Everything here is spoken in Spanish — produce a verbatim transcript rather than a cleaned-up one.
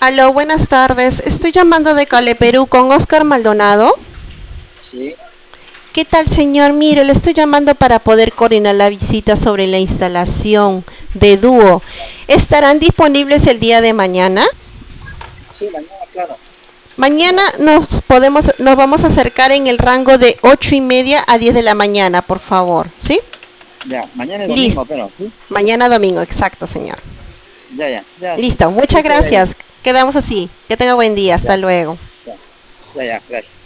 Aló, buenas tardes. Estoy llamando de Cale, Perú con Oscar Maldonado. Sí, ¿Qué tal, señor? Mire, le estoy llamando para poder coordinar la visita sobre la instalación de dúo. ¿Estarán disponibles el día de mañana? sí, mañana, claro. Mañana Ya, nos podemos, nos vamos a acercar en el rango de ocho y media a diez de la mañana, por favor. ¿Sí? ya, mañana es Listo. domingo, pero, ¿sí? Mañana domingo, exacto, señor. Ya, ya, ya, sí. Listo. Sí, Muchas estoy ahí. gracias. Quedamos así. Que tenga buen día. Hasta Ya, luego. ya, ya, ya, gracias.